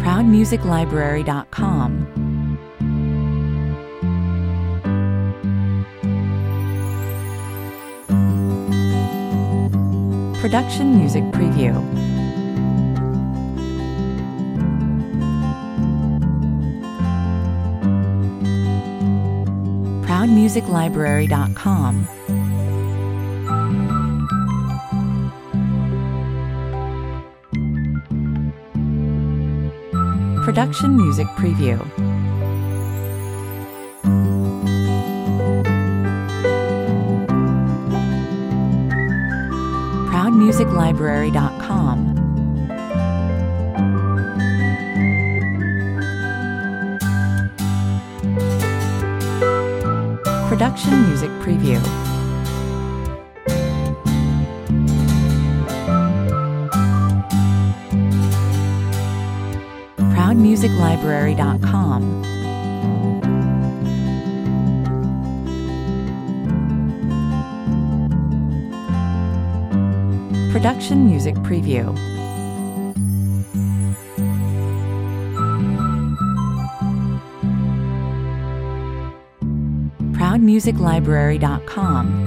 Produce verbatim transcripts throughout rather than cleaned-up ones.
proud music library dot com. Production Music Preview. proud music library dot com. Production Music Preview. proud music library dot com. Production Music Preview. proud music library dot com. Production Music Preview. proud music library dot com.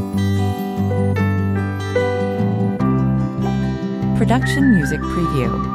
Production Music Preview.